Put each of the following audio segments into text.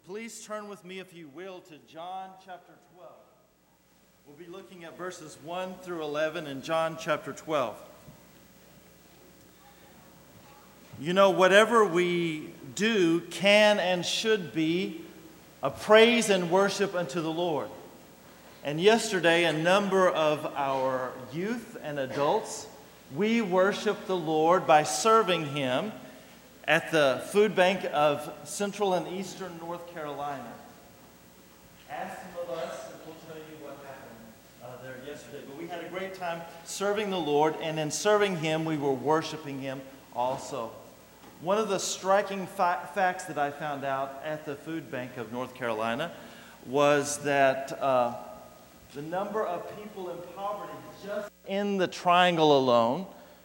Please turn with me, if you will, to John chapter 12. We'll be looking at verses 1 through 11 in John chapter 12. You know, whatever we do can and should be a praise and worship unto the Lord. And yesterday, a number of our youth and adults, we worshiped the Lord by serving Him at the food bank of Central and Eastern North Carolina. Ask some of us, and we'll tell you what happened there yesterday. But we had a great time serving the Lord, and in serving Him, we were worshiping Him also. One of the striking facts that I found out at the food bank of North Carolina was that the number of people in poverty just in the triangle alone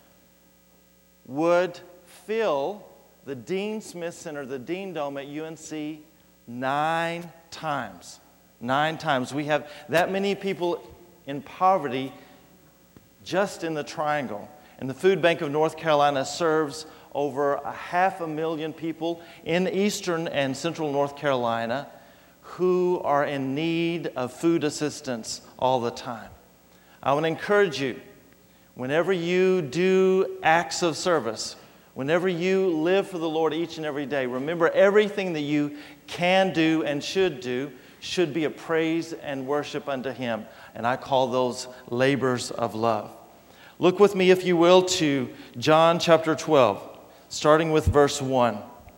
would fill the Dean Smith Center, the Dean Dome at UNC, 9 times. 9 times. We have that many people in poverty just in the triangle. And the Food Bank of North Carolina serves over 500,000 people in eastern and central North Carolina who are in need of food assistance all the time. I want to encourage you, whenever you do acts of service, whenever you live for the Lord each and every day, remember everything that you can do and should be a praise and worship unto Him. And I call those labors of love. Look with me, if you will, to John chapter 12, starting with verse 1.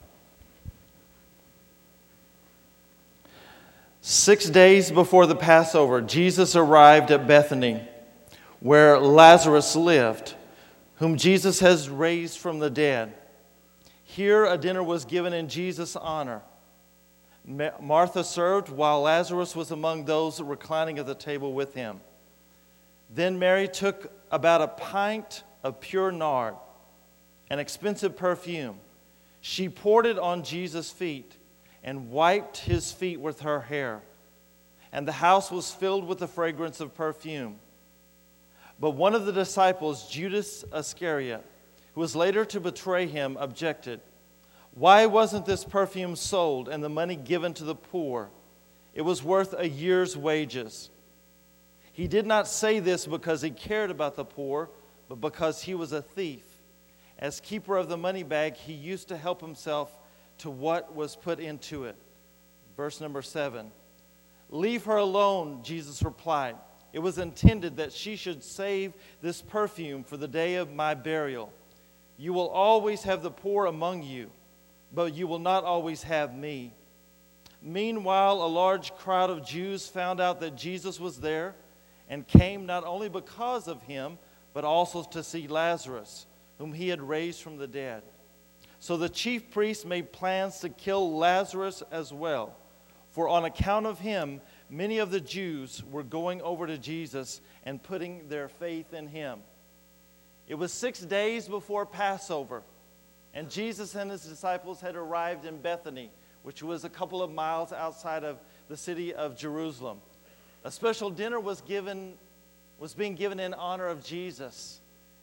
6 days before the Passover, Jesus arrived at Bethany, where Lazarus lived, whom Jesus has raised from the dead. Here a dinner was given in Jesus' honor. Martha served, while Lazarus was among those reclining at the table with him. Then Mary took about a pint of pure nard, an expensive perfume. She poured it on Jesus' feet and wiped His feet with her hair. And the house was filled with the fragrance of perfume. But one of the disciples, Judas Iscariot, who was later to betray Him, objected. Why wasn't this perfume sold and the money given to the poor? It was worth a year's wages. He did not say this because he cared about the poor, but because he was a thief. As keeper of the money bag, he used to help himself to what was put into it. Verse number 7. Leave her alone, Jesus replied. It was intended that she should save this perfume for the day of my burial. You will always have the poor among you, but you will not always have me. Meanwhile, a large crowd of Jews found out that Jesus was there and came not only because of Him, but also to see Lazarus, whom He had raised from the dead. So the chief priests made plans to kill Lazarus as well, for on account of him, many of the Jews were going over to Jesus and putting their faith in Him. It was 6 days before Passover, and Jesus and His disciples had arrived in Bethany, which was a couple of miles outside of the city of Jerusalem. A special dinner was being given in honor of Jesus.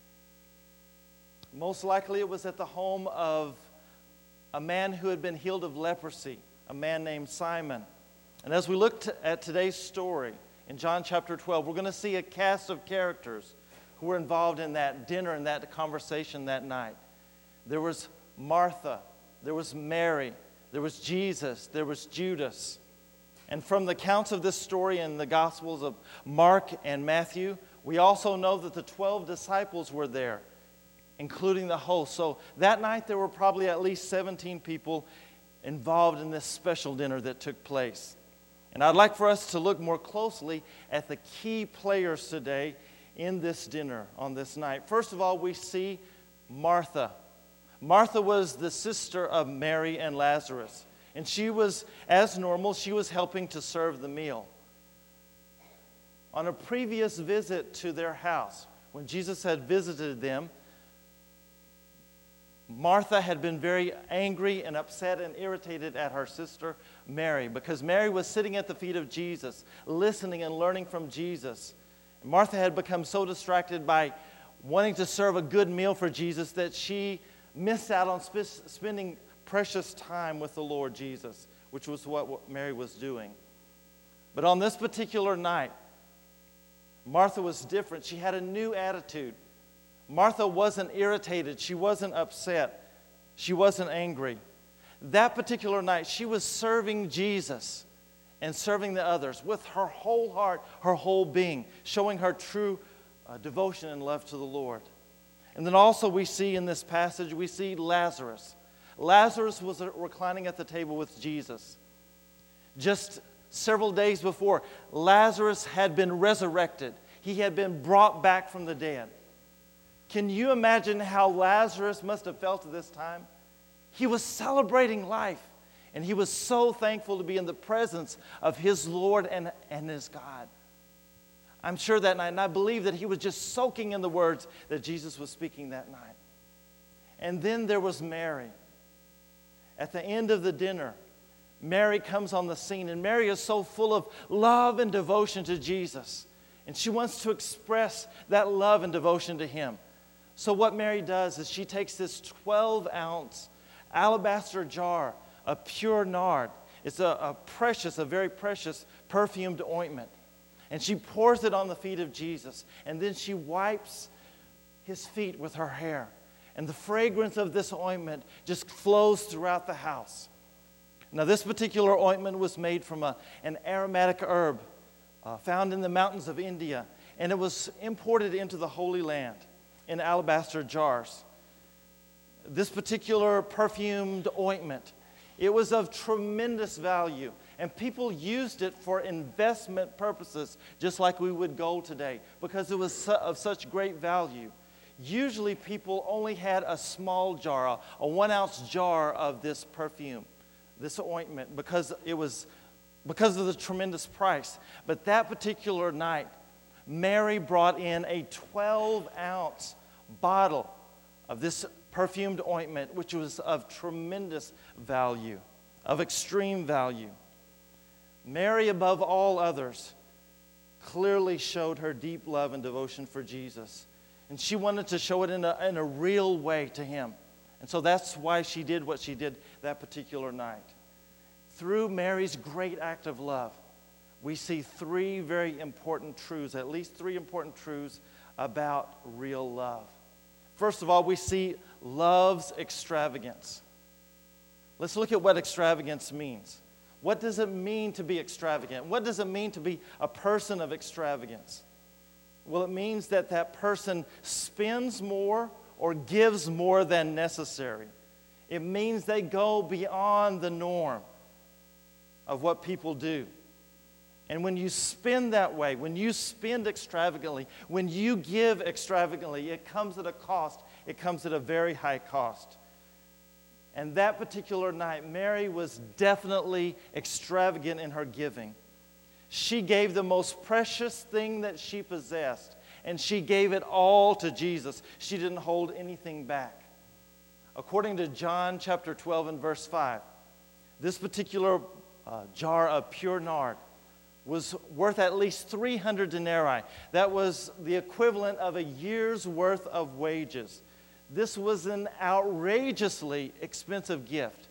Most likely it was at the home of a man who had been healed of leprosy, a man named Simon. And as we look at today's story in John chapter 12, we're going to see a cast of characters who were involved in that dinner and that conversation that night. There was Martha, there was Mary, there was Jesus, there was Judas. And from the accounts of this story in the Gospels of Mark and Matthew, we also know that the 12 disciples were there, including the host. So that night there were probably at least 17 people involved in this special dinner that took place. And I'd like for us to look more closely at the key players today in this dinner on this night. First of all, we see Martha. Martha was the sister of Mary and Lazarus. And she was, as normal, she was helping to serve the meal. On a previous visit to their house, when Jesus had visited them, Martha had been very angry and upset and irritated at her sister Mary, because Mary was sitting at the feet of Jesus, listening and learning from Jesus. Martha had become so distracted by wanting to serve a good meal for Jesus that she missed out on spending precious time with the Lord Jesus, which was what Mary was doing. But on this particular night, Martha was different. She had a new attitude. Martha wasn't irritated. She wasn't upset. She wasn't angry. That particular night, she was serving Jesus and serving the others with her whole heart, her whole being, showing her true devotion and love to the Lord. And then also we see in this passage, we see Lazarus. Lazarus was reclining at the table with Jesus. Just several days before, Lazarus had been resurrected. He had been brought back from the dead. Can you imagine how Lazarus must have felt at this time? He was celebrating life, and he was so thankful to be in the presence of his Lord and his God. I'm sure that night, and I believe that he was just soaking in the words that Jesus was speaking that night. And then there was Mary. At the end of the dinner, Mary comes on the scene, and Mary is so full of love and devotion to Jesus. And she wants to express that love and devotion to him. So what Mary does is she takes this 12-ounce alabaster jar of pure nard. It's a very precious perfumed ointment. And she pours it on the feet of Jesus. And then she wipes his feet with her hair. And the fragrance of this ointment just flows throughout the house. Now, this particular ointment was made from an aromatic herb found in the mountains of India. And it was imported into the Holy Land in alabaster jars. This particular perfumed ointment, it was of tremendous value. And people used it for investment purposes, just like we would gold today, because it was of such great value. Usually people only had a small jar, a 1-ounce jar of this perfume, this ointment, because of the tremendous price. But that particular night, Mary brought in a 12-ounce bottle of this perfumed ointment, which was of tremendous value, of extreme value. Mary, above all others, clearly showed her deep love and devotion for Jesus. And she wanted to show it in a real way to him. And so that's why she did what she did that particular night. Through Mary's great act of love, we see three very important truths, at least three important truths about real love. First of all, we see love's extravagance. Let's look at what extravagance means. What does it mean to be extravagant? What does it mean to be a person of extravagance? Well, it means that that person spends more or gives more than necessary. It means they go beyond the norm of what people do. And when you spend that way, when you spend extravagantly, when you give extravagantly, it comes at a cost. It comes at a very high cost. And that particular night, Mary was definitely extravagant in her giving. She gave the most precious thing that she possessed, and she gave it all to Jesus. She didn't hold anything back. According to John chapter 12 and verse 5, this particular jar of pure nard was worth at least 300 denarii. That was the equivalent of a year's worth of wages. This was an outrageously expensive gift.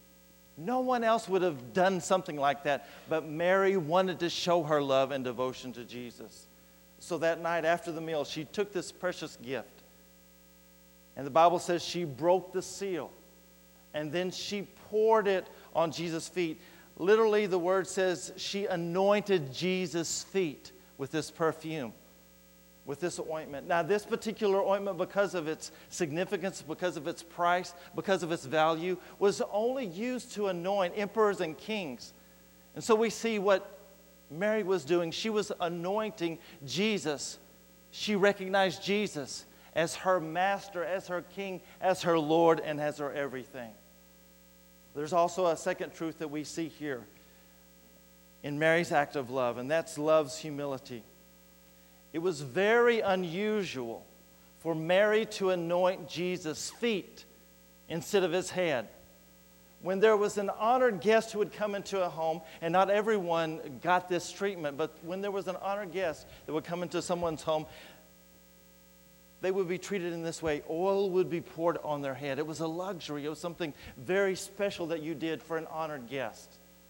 No one else would have done something like that, but Mary wanted to show her love and devotion to Jesus. So that night after the meal, she took this precious gift. And the Bible says she broke the seal. And then she poured it on Jesus' feet. Literally, the word says she anointed Jesus' feet with this perfume, with this ointment. Now, this particular ointment, because of its significance, because of its price, because of its value, was only used to anoint emperors and kings. And so we see what Mary was doing. She was anointing Jesus. She recognized Jesus as her master, as her king, as her Lord, and as her everything. There's also a second truth that we see here in Mary's act of love, and that's love's humility. It was very unusual for Mary to anoint Jesus' feet instead of his head. When there was an honored guest who would come into a home, and not everyone got this treatment, but when there was an honored guest that would come into someone's home, they would be treated in this way. Oil would be poured on their head. It was a luxury. It was something very special that you did for an honored guest.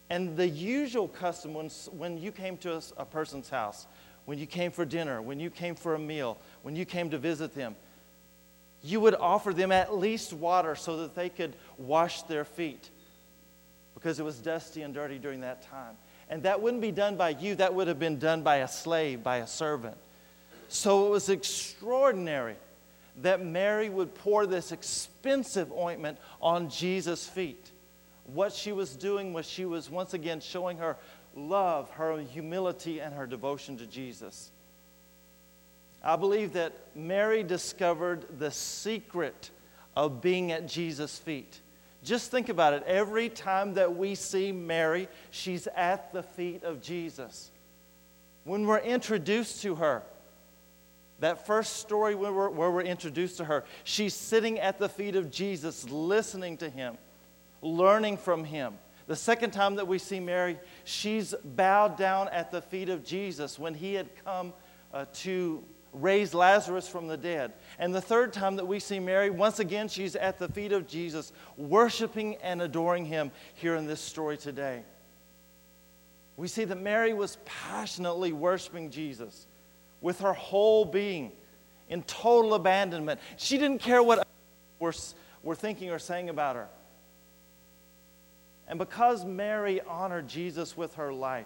And the usual custom when you came to a person's house, when you came for dinner, when you came for a meal, when you came to visit them, you would offer them at least water so that they could wash their feet, because it was dusty and dirty during that time. And that wouldn't be done by you. That would have been done by a slave, by a servant. So it was extraordinary that Mary would pour this expensive ointment on Jesus' feet. What she was doing was she was once again showing her love, her humility, and her devotion to Jesus. I believe that Mary discovered the secret of being at Jesus' feet. Just think about it. Every time that we see Mary, she's at the feet of Jesus. When we're introduced to her, that first story where we're introduced to her, she's sitting at the feet of Jesus, listening to him, learning from him. The second time that we see Mary, she's bowed down at the feet of Jesus when he had come to raise Lazarus from the dead. And the third time that we see Mary, once again, she's at the feet of Jesus, worshiping and adoring him here in this story today. We see that Mary was passionately worshiping Jesus with her whole being, in total abandonment. She didn't care what others were thinking or saying about her. And because Mary honored Jesus with her life,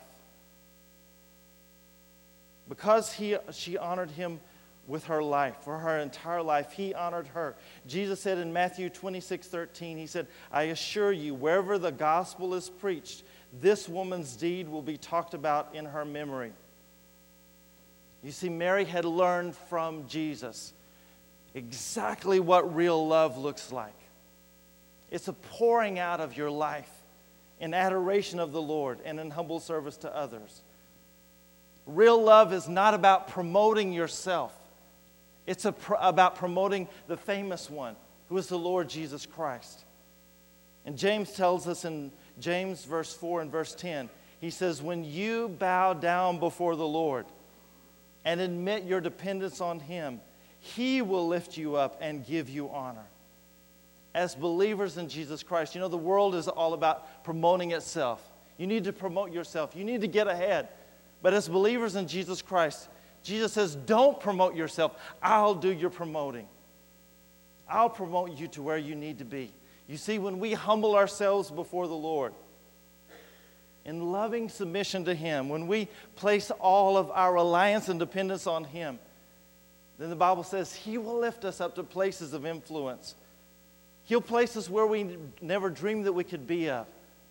because she honored him with her life, for her entire life, he honored her. Jesus said in Matthew 26:13, he said, I assure you, wherever the gospel is preached, this woman's deed will be talked about in her memory. You see, Mary had learned from Jesus exactly what real love looks like. It's a pouring out of your life in adoration of the Lord and in humble service to others. Real love is not about promoting yourself. It's about promoting the famous one, who is the Lord Jesus Christ. And James tells us in James verse 4 and verse 10, he says, when you bow down before the Lord and admit your dependence on him, he will lift you up and give you honor. As believers in Jesus Christ, you know, the world is all about promoting itself. You need to promote yourself. You need to get ahead. But as believers in Jesus Christ, Jesus says, don't promote yourself. I'll do your promoting. I'll promote you to where you need to be. You see, when we humble ourselves before the Lord, in loving submission to him, when we place all of our reliance and dependence on him, then the Bible says he will lift us up to places of influence. He'll place us where we never dreamed that we could be of.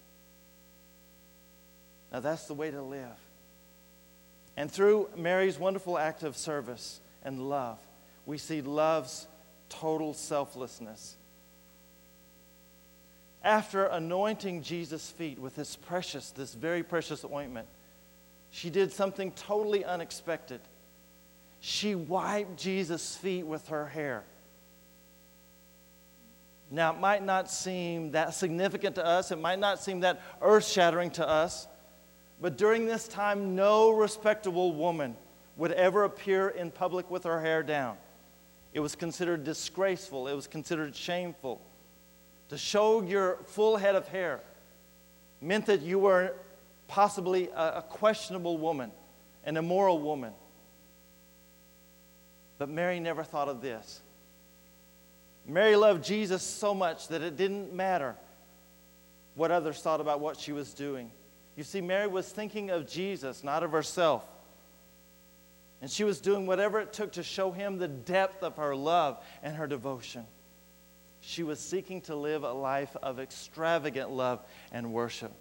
Now that's the way to live. And through Mary's wonderful act of service and love, we see love's total selflessness. After anointing Jesus' feet with this very precious ointment, she did something totally unexpected. She wiped Jesus' feet with her hair. Now, it might not seem that significant to us. It might not seem that earth-shattering to us. But during this time, no respectable woman would ever appear in public with her hair down. It was considered disgraceful. It was considered shameful. To show your full head of hair meant that you were possibly a questionable woman, an immoral woman. But Mary never thought of this. Mary loved Jesus so much that it didn't matter what others thought about what she was doing. You see, Mary was thinking of Jesus, not of herself. And she was doing whatever it took to show him the depth of her love and her devotion. She was seeking to live a life of extravagant love and worship.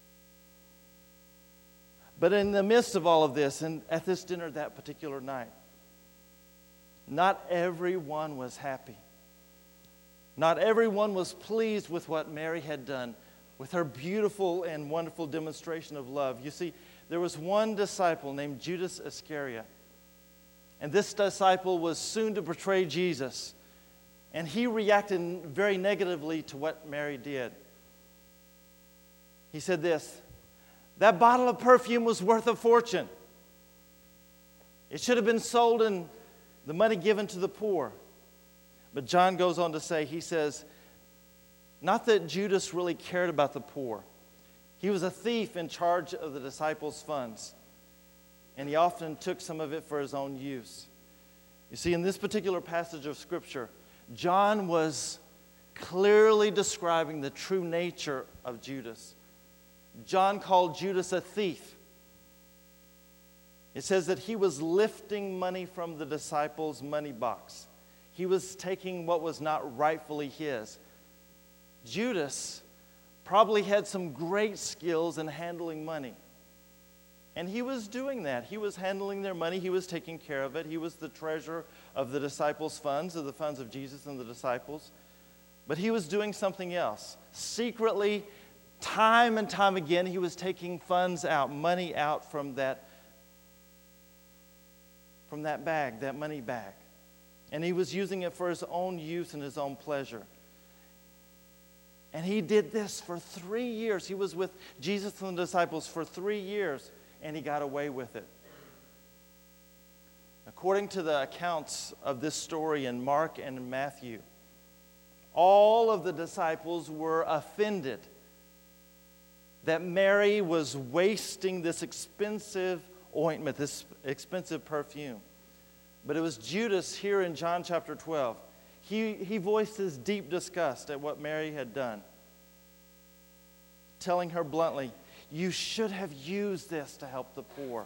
But in the midst of all of this, and at this dinner that particular night, not everyone was happy. Not everyone was pleased with what Mary had done, with her beautiful and wonderful demonstration of love. You see, there was one disciple named Judas Iscariot. And this disciple was soon to betray Jesus. And he reacted very negatively to what Mary did. He said this, that bottle of perfume was worth a fortune. It should have been sold and the money given to the poor. But John goes on to say, he says, not that Judas really cared about the poor. He was a thief in charge of the disciples' funds, and he often took some of it for his own use. You see, in this particular passage of Scripture, John was clearly describing the true nature of Judas. John called Judas a thief. It says that he was lifting money from the disciples' money box. He was taking what was not rightfully his. Judas probably had some great skills in handling money. And he was doing that. He was handling their money. He was taking care of it. He was the treasurer of the disciples' funds, of the funds of Jesus and the disciples. But he was doing something else. Secretly, time and time again, he was taking funds out, money out from that bag, that money bag. And he was using it for his own use and his own pleasure. And he did this for 3 years. He was with Jesus and the disciples for 3 years, and he got away with it. According to the accounts of this story in Mark and in Matthew, all of the disciples were offended that Mary was wasting this expensive ointment, this expensive perfume. But it was Judas here in John chapter 12. He voiced his deep disgust at what Mary had done, telling her bluntly, "You should have used this to help the poor."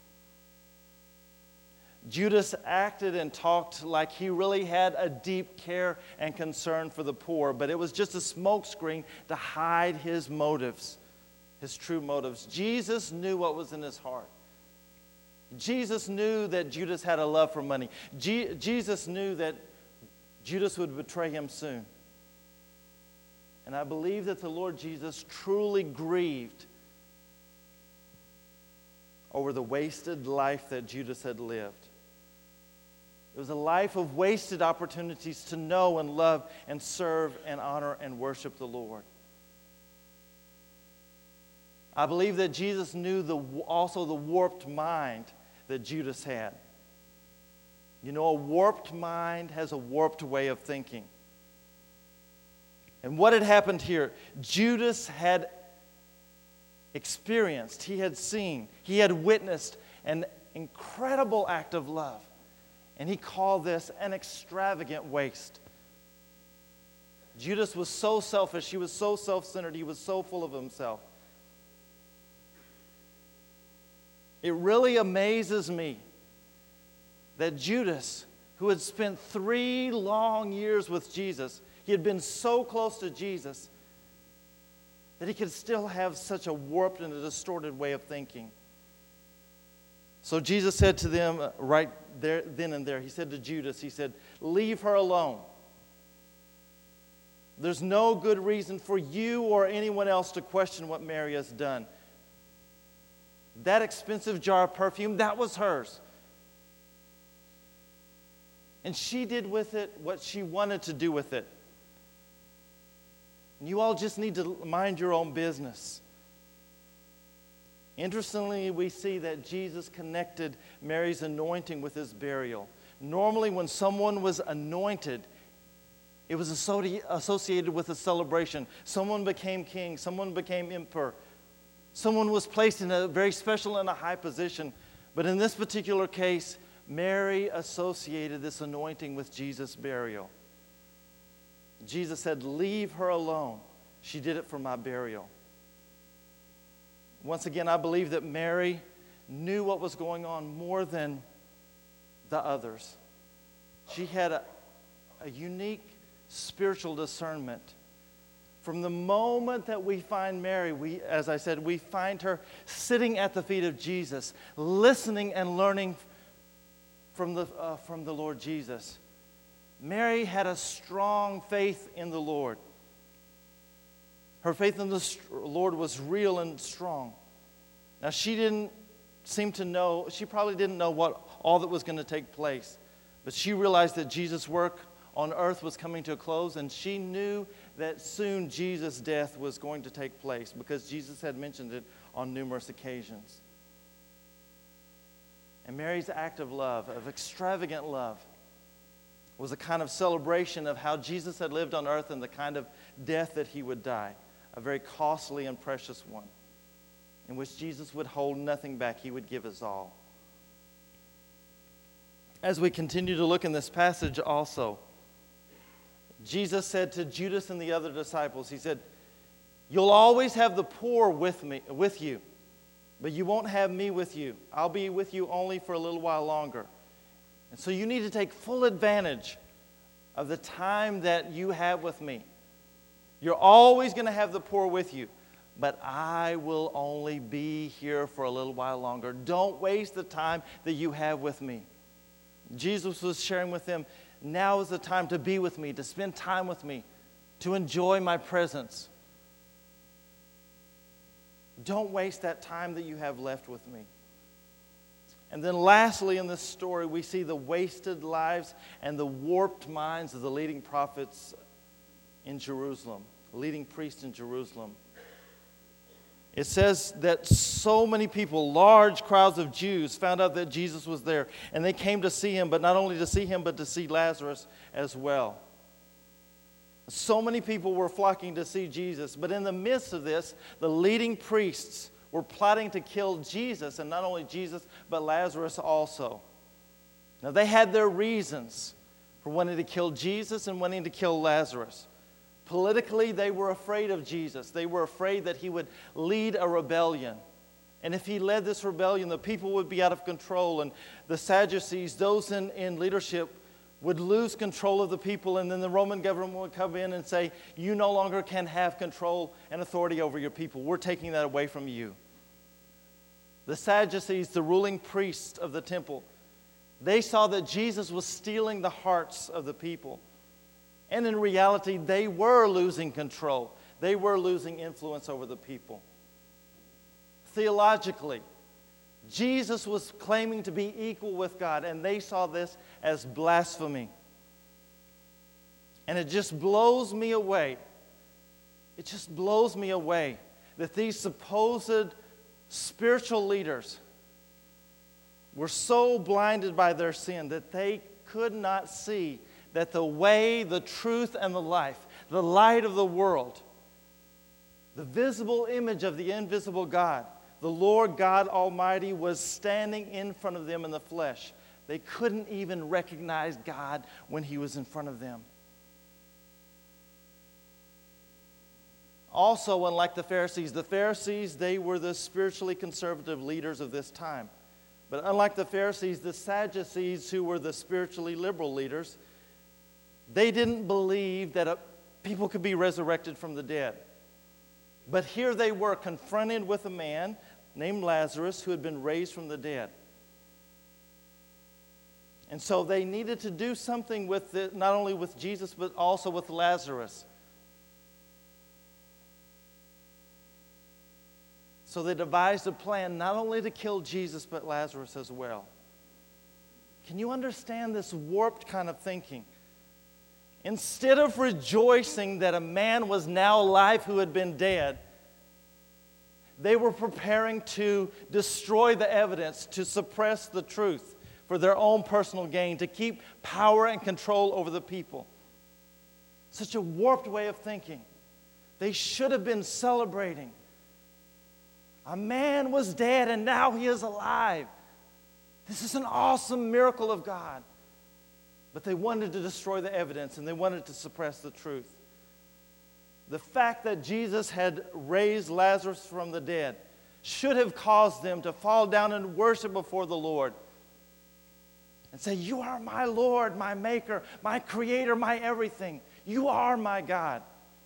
Judas acted and talked like he really had a deep care and concern for the poor, but it was just a smokescreen to hide his motives, his true motives. Jesus knew what was in his heart. Jesus knew that Judas had a love for money. Jesus knew that Judas would betray him soon. And I believe that the Lord Jesus truly grieved over the wasted life that Judas had lived. It was a life of wasted opportunities to know and love and serve and honor and worship the Lord. I believe that Jesus knew also the warped mind that Judas had. You know, a warped mind has a warped way of thinking. And what had happened here? Judas had experienced, he had seen, he had witnessed an incredible act of love. And he called this an extravagant waste. Judas was so selfish, he was so self-centered, he was so full of himself. It really amazes me that Judas, who had spent 3 long years with Jesus, he had been so close to Jesus that he could still have such a warped and a distorted way of thinking. So Jesus said to them right there, then and there, he said to Judas, he said, "Leave her alone. There's no good reason for you or anyone else to question what Mary has done. That expensive jar of perfume, that was hers. And she did with it what she wanted to do with it. And you all just need to mind your own business." Interestingly, we see that Jesus connected Mary's anointing with his burial. Normally, when someone was anointed, it was associated with a celebration. Someone became king, someone became emperor. Someone was placed in a very special and a high position. But in this particular case, Mary associated this anointing with Jesus' burial. Jesus said, "Leave her alone. She did it for my burial." Once again, I believe that Mary knew what was going on more than the others. She had a unique spiritual discernment. From the moment that we find Mary, as I said, we find her sitting at the feet of Jesus, listening and learning from the Lord Jesus. Mary had a strong faith in the Lord. Her faith in the Lord was real and strong. Now, she didn't seem to know, she probably didn't know all that was going to take place, but she realized that Jesus' work on earth was coming to a close, and she knew that soon Jesus' death was going to take place because Jesus had mentioned it on numerous occasions. And Mary's act of love, of extravagant love, was a kind of celebration of how Jesus had lived on earth and the kind of death that he would die, a very costly and precious one. in which Jesus would hold nothing back. He would give his all. As we continue to look in this passage also, Jesus said to Judas and the other disciples, he said, "You'll always have the poor with you, but you won't have me with you. I'll be with you only for a little while longer. And so you need to take full advantage of the time that you have with me. You're always going to have the poor with you, but I will only be here for a little while longer. Don't waste the time that you have with me." Jesus was sharing with them, now is the time to be with me, to spend time with me, to enjoy my presence. Don't waste that time that you have left with me. And then lastly in this story, we see the wasted lives and the warped minds of the leading prophets in Jerusalem, leading priests in Jerusalem. It says that so many people, large crowds of Jews, found out that Jesus was there. And they came to see him, but not only to see him, but to see Lazarus as well. So many people were flocking to see Jesus. But in the midst of this, the leading priests were plotting to kill Jesus, and not only Jesus, but Lazarus also. Now, they had their reasons for wanting to kill Jesus and wanting to kill Lazarus. Politically, they were afraid of Jesus. They were afraid that he would lead a rebellion. And if he led this rebellion, the people would be out of control. And the Sadducees, those in leadership, would lose control of the people. And then the Roman government would come in and say, you no longer can have control and authority over your people. We're taking that away from you. The Sadducees, the ruling priests of the temple, they saw that Jesus was stealing the hearts of the people. And in reality, they were losing control. They were losing influence over the people. Theologically, Jesus was claiming to be equal with God, and they saw this as blasphemy. And it just blows me away. It just blows me away that these supposed spiritual leaders were so blinded by their sin that they could not see that the way, the truth, and the life, the light of the world, the visible image of the invisible God, the Lord God Almighty, was standing in front of them in the flesh. They couldn't even recognize God when he was in front of them. Also, unlike the Pharisees, they were the spiritually conservative leaders of this time. But unlike the Pharisees, the Sadducees, who were the spiritually liberal leaders, they didn't believe that people could be resurrected from the dead. But here they were confronted with a man named Lazarus who had been raised from the dead. And so they needed to do something with it, not only with Jesus, but also with Lazarus. So they devised a plan not only to kill Jesus, but Lazarus as well. Can you understand this warped kind of thinking? Instead of rejoicing that a man was now alive who had been dead, they were preparing to destroy the evidence, to suppress the truth for their own personal gain, to keep power and control over the people. Such a warped way of thinking. They should have been celebrating. A man was dead and now he is alive. This is an awesome miracle of God. But they wanted to destroy the evidence and they wanted to suppress the truth. The fact that Jesus had raised Lazarus from the dead should have caused them to fall down and worship before the Lord and say, "You are my Lord, my Maker, my Creator, my everything. You are my God."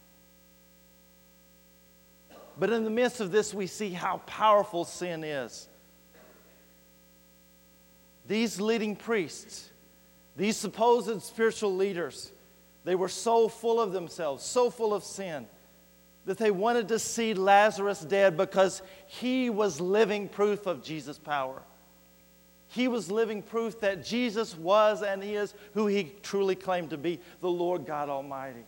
But in the midst of this, we see how powerful sin is. These leading priests, these supposed spiritual leaders, they were so full of themselves, so full of sin, that they wanted to see Lazarus dead because he was living proof of Jesus' power. He was living proof that Jesus was and is who he truly claimed to be, the Lord God Almighty.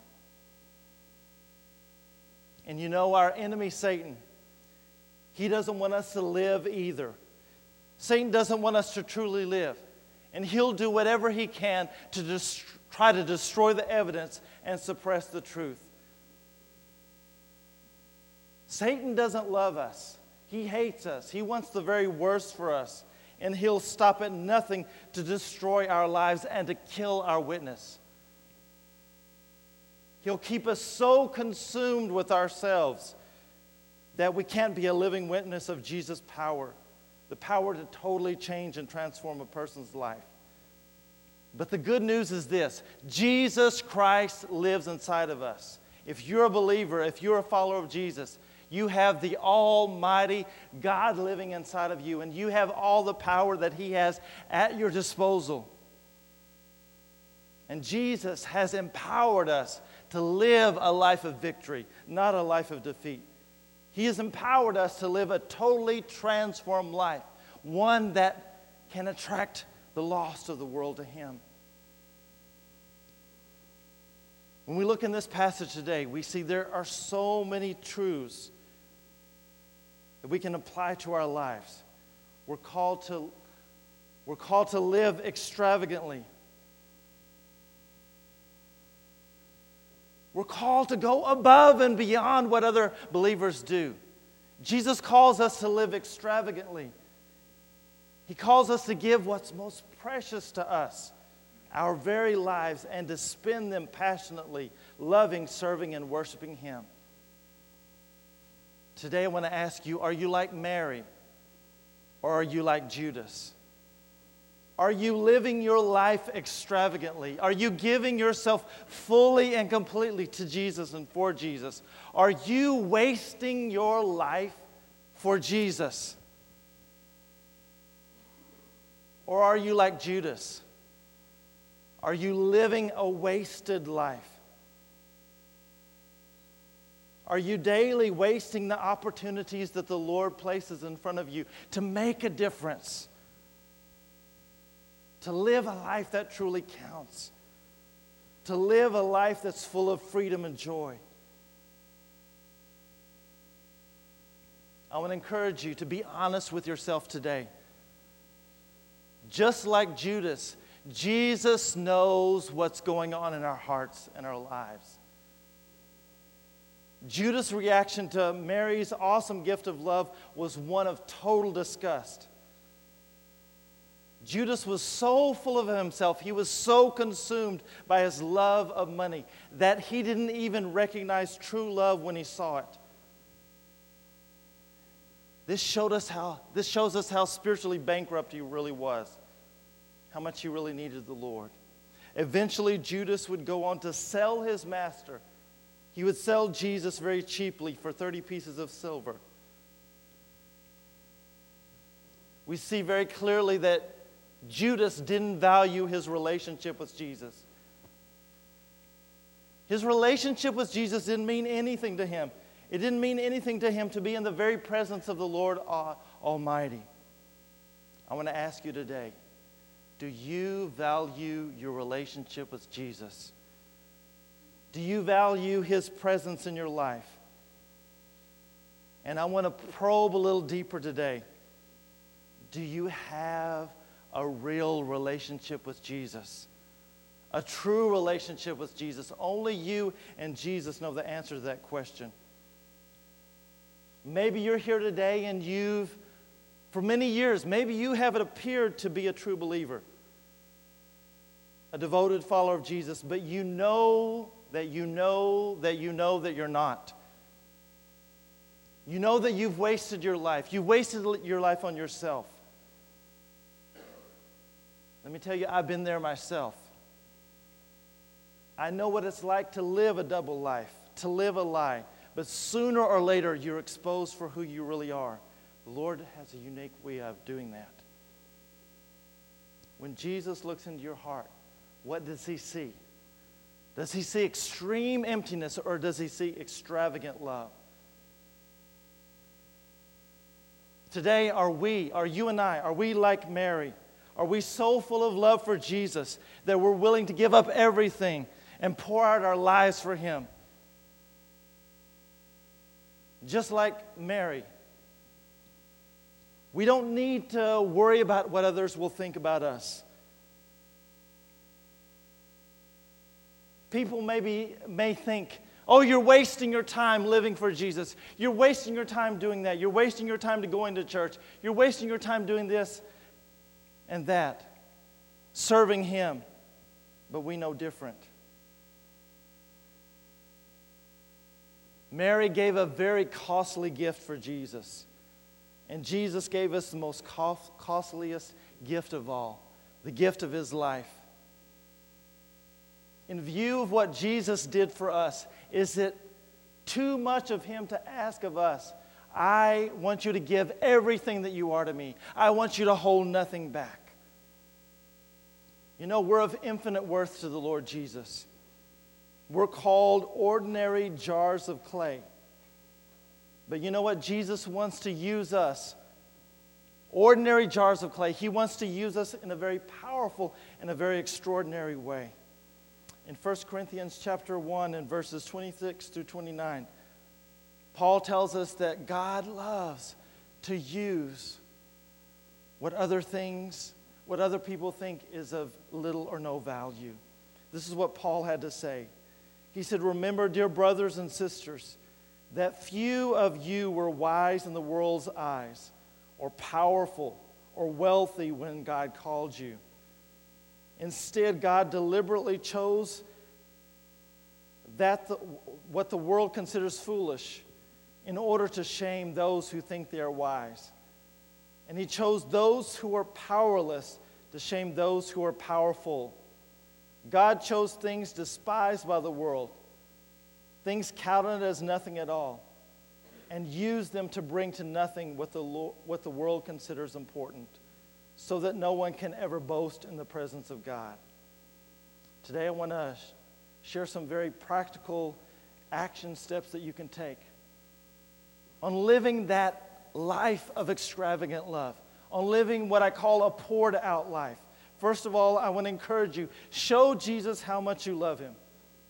And you know, our enemy Satan, he doesn't want us to live either. Satan doesn't want us to truly live. And he'll do whatever he can to try to destroy the evidence and suppress the truth. Satan doesn't love us. He hates us. He wants the very worst for us. And He'll stop at nothing to destroy our lives and to kill our witness. He'll keep us so consumed with ourselves that we can't be a living witness of Jesus' power, the power to totally change and transform a person's life. But the good news is this: Jesus Christ lives inside of us. If you're a believer, if you're a follower of Jesus, you have the Almighty God living inside of you, and you have all the power that He has at your disposal. And Jesus has empowered us to live a life of victory, not a life of defeat. He has empowered us to live a totally transformed life, one that can attract the lost of the world to Him. When we look in this passage today, we see there are so many truths that we can apply to our lives. We're called to live extravagantly. We're called to go above and beyond what other believers do. Jesus calls us to live extravagantly. He calls us to give what's most precious to us, our very lives, and to spend them passionately, loving, serving, and worshiping Him. Today I want to ask you, are you like Mary or are you like Judas? Are you living your life extravagantly? Are you giving yourself fully and completely to Jesus and for Jesus? Are you wasting your life for Jesus? Or are you like Judas? Are you living a wasted life? Are you daily wasting the opportunities that the Lord places in front of you to make a difference? To live a life that truly counts. To live a life that's full of freedom and joy. I want to encourage you to be honest with yourself today. Just like Judas, Jesus knows what's going on in our hearts and our lives. Judas' reaction to Mary's awesome gift of love was one of total disgust. Judas was so full of himself, he was so consumed by his love of money that he didn't even recognize true love when he saw it. This shows us how spiritually bankrupt he really was, how much he really needed the Lord. Eventually, Judas would go on to sell his master. He would sell Jesus very cheaply for 30 pieces of silver. We see very clearly that Judas didn't value his relationship with Jesus. His relationship with Jesus didn't mean anything to him. It didn't mean anything to him to be in the very presence of the Lord Almighty. I want to ask you today, do you value your relationship with Jesus? Do you value His presence in your life? And I want to probe a little deeper today. Do you have a real relationship with Jesus? A true relationship with Jesus? Only you and Jesus know the answer to that question. Maybe you're here today and for many years, maybe you haven't appeared to be a true believer, a devoted follower of Jesus, but you know that you're not. You know that you've wasted your life. You've wasted your life on yourself. Let me tell you, I've been there myself. I know what it's like to live a double life, to live a lie. But sooner or later, you're exposed for who you really are. The Lord has a unique way of doing that. When Jesus looks into your heart, what does He see? Does He see extreme emptiness, or does He see extravagant love? Today, are you and I, are we like Mary? Are we so full of love for Jesus that we're willing to give up everything and pour out our lives for Him? Just like Mary, we don't need to worry about what others will think about us. People may think, Oh, you're wasting your time living for Jesus. You're wasting your time doing that. You're wasting your time to going to church. You're wasting your time doing this and that, serving Him. But we know different. Mary gave a very costly gift for Jesus. And Jesus gave us the most costliest gift of all, the gift of His life. In view of what Jesus did for us, is it too much of Him to ask of us? I want you to give everything that you are to me. I want you to hold nothing back. You know, we're of infinite worth to the Lord Jesus. We're called ordinary jars of clay. But you know what? Jesus wants to use us, ordinary jars of clay. He wants to use us in a very powerful and a very extraordinary way. In 1 Corinthians chapter 1 and verses 26 through 29, Paul tells us that God loves to use what other people think is of little or no value. This is what Paul had to say. He said, "Remember, dear brothers and sisters, that few of you were wise in the world's eyes, or powerful, or wealthy when God called you. Instead, God deliberately chose what the world considers foolish in order to shame those who think they are wise. And He chose those who are powerless to shame those who are powerful. God chose things despised by the world, things counted as nothing at all, and used them to bring to nothing what the world considers important, so that no one can ever boast in the presence of God." Today I want to share some very practical action steps that you can take on living that life of extravagant love, on living what I call a poured out life. First of all, I want to encourage you, show Jesus how much you love Him.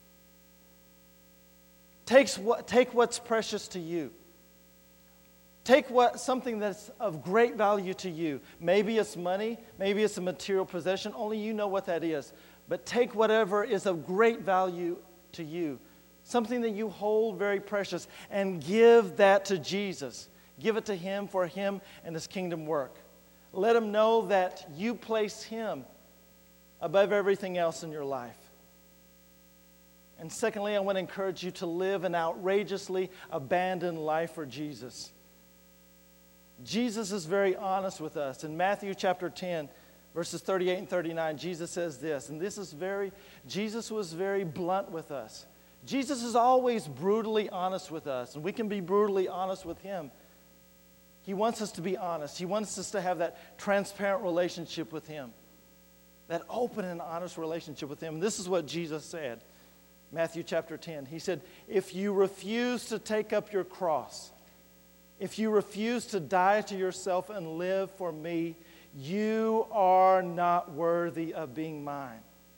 Take what's precious to you. Take something that's of great value to you. Maybe it's money, maybe it's a material possession, only you know what that is. But take whatever is of great value to you, something that you hold very precious, and give that to Jesus. Give it to Him for Him and His kingdom work. Let Him know that you place Him above everything else in your life. And secondly, I want to encourage you to live an outrageously abandoned life for Jesus. Jesus is very honest with us. In Matthew chapter 10, verses 38 and 39, Jesus says this, and Jesus was very blunt with us. Jesus is always brutally honest with us, and we can be brutally honest with Him. He wants us to be honest. He wants us to have that transparent relationship with Him, that open and honest relationship with Him. And this is what Jesus said, Matthew chapter 10. He said, "If you refuse to take up your cross, if you refuse to die to yourself and live for me, you are not worthy of being mine.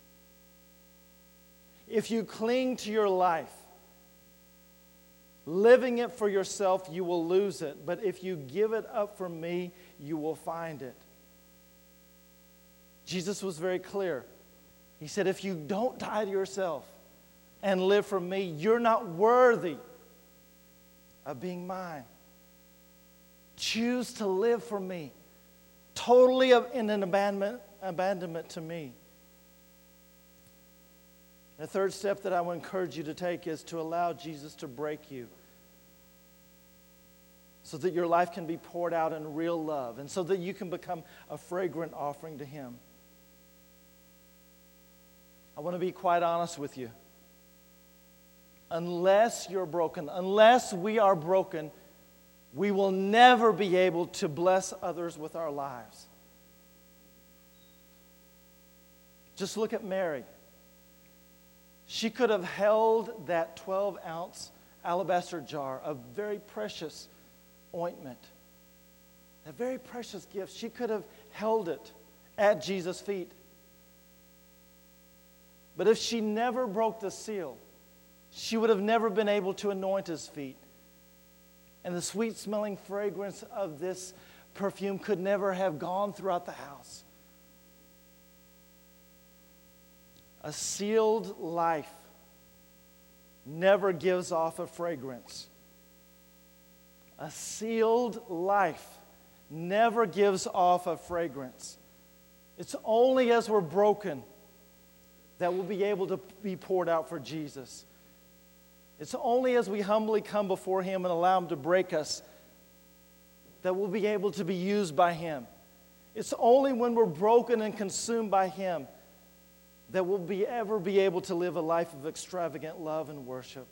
If you cling to your life, living it for yourself, you will lose it. But if you give it up for me, you will find it." Jesus was very clear. He said, if you don't die to yourself and live for me, you're not worthy of being mine. Choose to live for me, totally in an abandonment to me. The third step that I would encourage you to take is to allow Jesus to break you, so that your life can be poured out in real love, and so that you can become a fragrant offering to Him. I want to be quite honest with you. Unless you're broken, unless we are broken, we will never be able to bless others with our lives. Just look at Mary. She could have held that 12-ounce alabaster jar of very precious ointment, a very precious gift. She could have held it at Jesus' feet. But if she never broke the seal, she would have never been able to anoint His feet. And the sweet-smelling fragrance of this perfume could never have gone throughout the house. A sealed life never gives off a fragrance. A sealed life never gives off a fragrance. It's only as we're broken that we'll be able to be poured out for Jesus. It's only as we humbly come before Him and allow Him to break us that we'll be able to be used by Him. It's only when we're broken and consumed by Him that we'll ever be able to live a life of extravagant love and worship.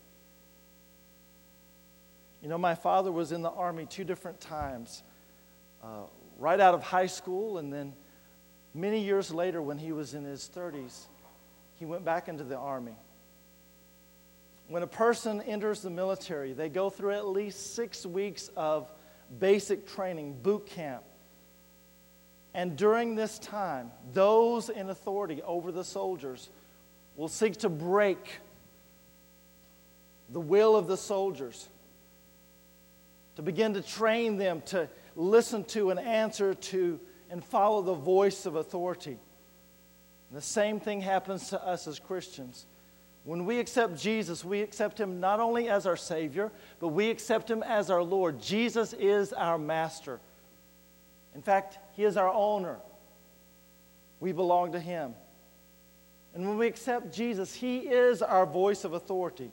You know, my father was in the Army 2 different times, right out of high school, and then many years later when he was in his 30s, he went back into the Army. When a person enters the military, they go through at least 6 weeks of basic training, boot camp. And during this time, those in authority over the soldiers will seek to break the will of the soldiers, to begin to train them to listen to and answer to and follow the voice of authority. And the same thing happens to us as Christians. When we accept Jesus, we accept Him not only as our Savior, but we accept Him as our Lord. Jesus is our Master. In fact, He is our owner. We belong to Him. And when we accept Jesus, He is our voice of authority.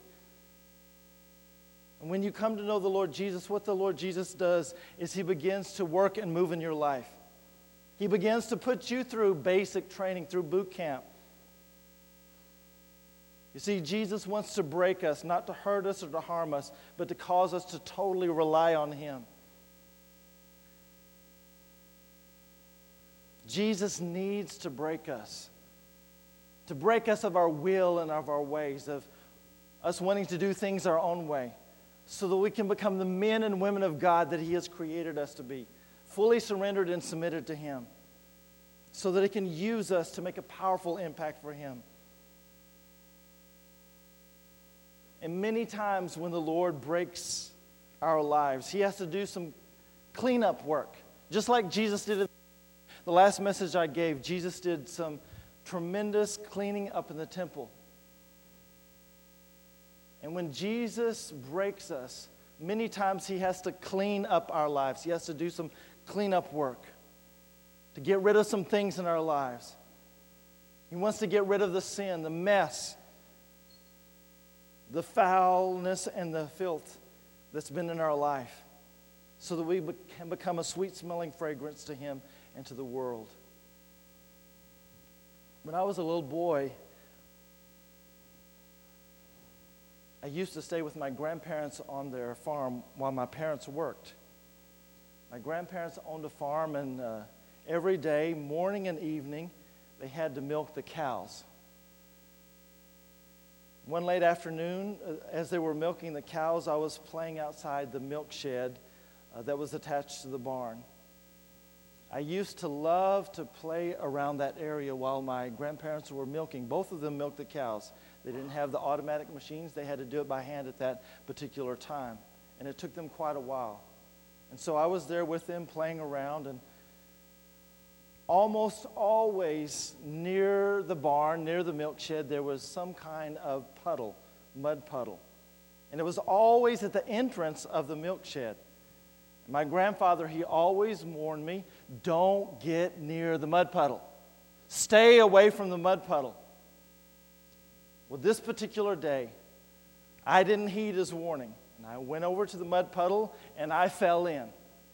And when you come to know the Lord Jesus, what the Lord Jesus does is He begins to work and move in your life. He begins to put you through basic training, through boot camp. You see, Jesus wants to break us, not to hurt us or to harm us, but to cause us to totally rely on Him. Jesus needs to break us of our will and of our ways, of us wanting to do things our own way, so that we can become the men and women of God that He has created us to be, fully surrendered and submitted to Him, so that He can use us to make a powerful impact for Him. And many times when the Lord breaks our lives, He has to do some cleanup work, just like Jesus did. The last message I gave, Jesus did some tremendous cleaning up in the temple. And when Jesus breaks us, many times He has to clean up our lives. He has to do some cleanup work to get rid of some things in our lives. He wants to get rid of the sin, the mess, the foulness, and the filth that's been in our life, so that we can become a sweet-smelling fragrance to Him and to the world. When I was a little boy, I used to stay with my grandparents on their farm while my parents worked. My grandparents owned a farm, and every day, morning and evening, they had to milk the cows. One late afternoon, as they were milking the cows, I was playing outside the milk shed that was attached to the barn. I used to love to play around that area while my grandparents were milking. Both of them milked the cows. They didn't have the automatic machines. They had to do it by hand at that particular time. And it took them quite a while. And so I was there with them playing around, and almost always near the barn, near the milk shed, there was some kind of puddle, mud puddle. And it was always at the entrance of the milk shed. My grandfather, he always warned me, don't get near the mud puddle. Stay away from the mud puddle. Well, this particular day, I didn't heed his warning. And I went over to the mud puddle, and I fell in.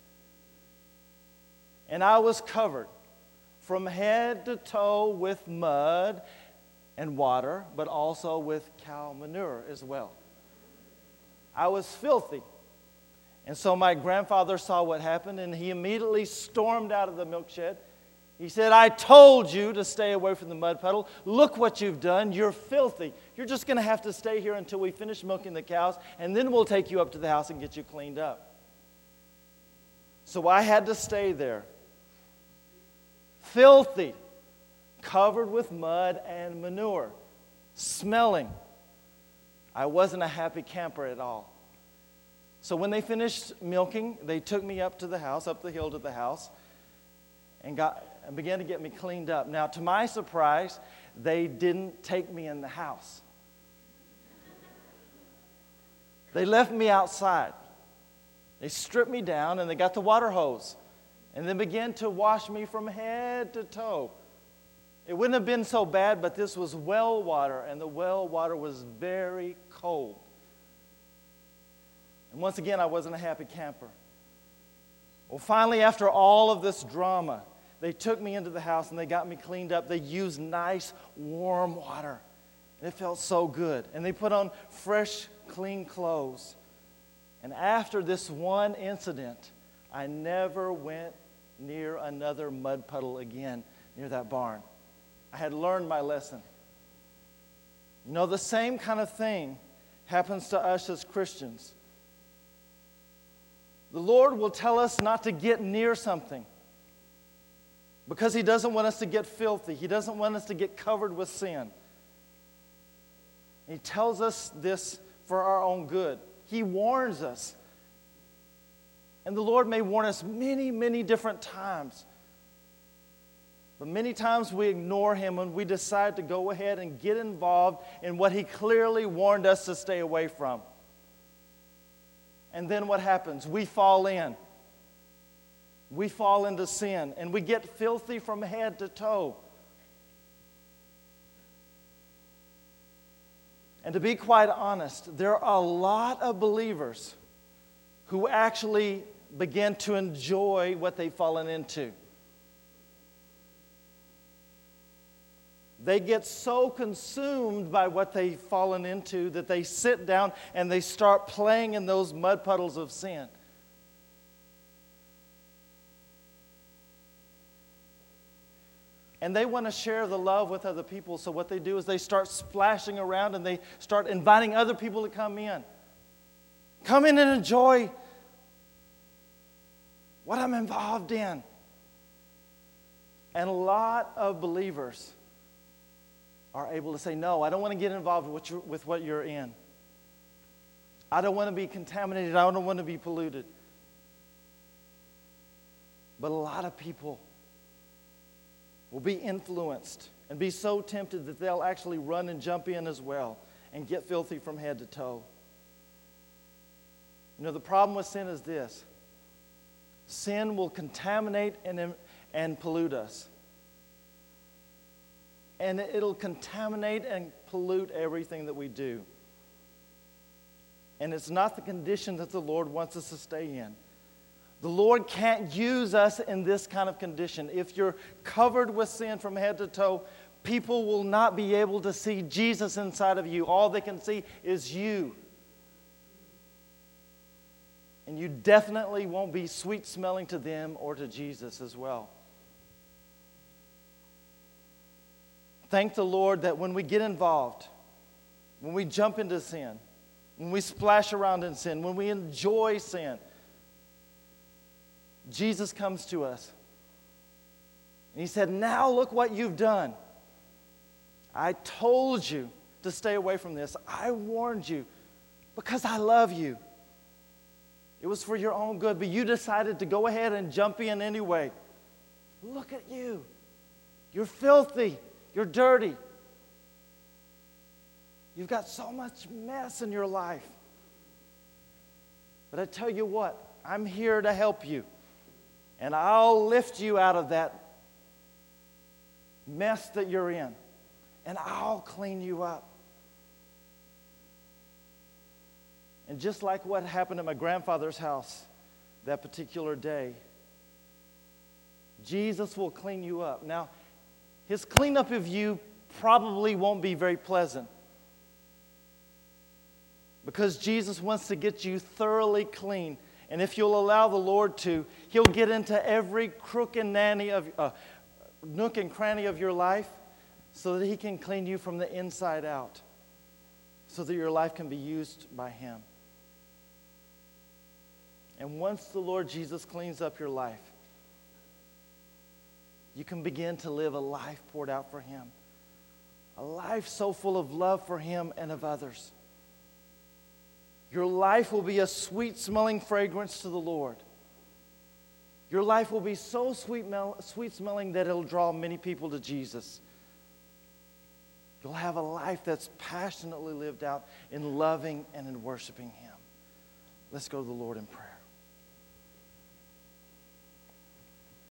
And I was covered from head to toe with mud and water, but also with cow manure as well. I was filthy. And so my grandfather saw what happened, and he immediately stormed out of the milk shed. He said, I told you to stay away from the mud puddle. Look what you've done. You're filthy. You're just going to have to stay here until we finish milking the cows, and then we'll take you up to the house and get you cleaned up. So I had to stay there, filthy, covered with mud and manure, smelling. I wasn't a happy camper at all. So when they finished milking, they took me up to the house, up the hill to the house, and began to get me cleaned up. Now, to my surprise, they didn't take me in the house. They left me outside. They stripped me down and they got the water hose and then began to wash me from head to toe. It wouldn't have been so bad, but this was well water, and the well water was very cold. And once again, I wasn't a happy camper. Well, finally, after all of this drama, they took me into the house and they got me cleaned up. They used nice, warm water, and it felt so good. And they put on fresh, clean clothes. And after this one incident, I never went near another mud puddle again near that barn. I had learned my lesson. You know, the same kind of thing happens to us as Christians. The Lord will tell us not to get near something because He doesn't want us to get filthy. He doesn't want us to get covered with sin. He tells us this for our own good. He warns us. And the Lord may warn us many, many different times. But many times we ignore Him and we decide to go ahead and get involved in what He clearly warned us to stay away from. And then what happens? We fall in. We fall into sin and we get filthy from head to toe. And to be quite honest, there are a lot of believers who actually begin to enjoy what they've fallen into. They get so consumed by what they've fallen into that they sit down and they start playing in those mud puddles of sin. And they want to share the love with other people, so what they do is they start splashing around and they start inviting other people to come in. Come in and enjoy what I'm involved in. And a lot of believers are able to say, no, I don't want to get involved with what you're in. I don't want to be contaminated. I don't want to be polluted. But a lot of people will be influenced and be so tempted that they'll actually run and jump in as well and get filthy from head to toe. You know, the problem with sin is this. Sin will contaminate and pollute us. And it'll contaminate and pollute everything that we do. And it's not the condition that the Lord wants us to stay in. The Lord can't use us in this kind of condition. If you're covered with sin from head to toe, people will not be able to see Jesus inside of you. All they can see is you. And you definitely won't be sweet-smelling to them or to Jesus as well. Thank the Lord that when we get involved, when we jump into sin, when we splash around in sin, when we enjoy sin, Jesus comes to us. And He said, now look what you've done. I told you to stay away from this. I warned you because I love you. It was for your own good, but you decided to go ahead and jump in anyway. Look at you. You're filthy. You're dirty. You've got so much mess in your life. But I tell you what, I'm here to help you. And I'll lift you out of that mess that you're in. And I'll clean you up. And just like what happened at my grandfather's house that particular day, Jesus will clean you up. Now, His cleanup of you probably won't be very pleasant. Because Jesus wants to get you thoroughly clean. And if you'll allow the Lord to, He'll get into every crook and nook and cranny of your life so that He can clean you from the inside out. So that your life can be used by Him. And once the Lord Jesus cleans up your life, you can begin to live a life poured out for Him. A life so full of love for Him and of others. Your life will be a sweet-smelling fragrance to the Lord. Your life will be so sweet-smelling that it'll draw many people to Jesus. You'll have a life that's passionately lived out in loving and in worshiping Him. Let's go to the Lord in prayer.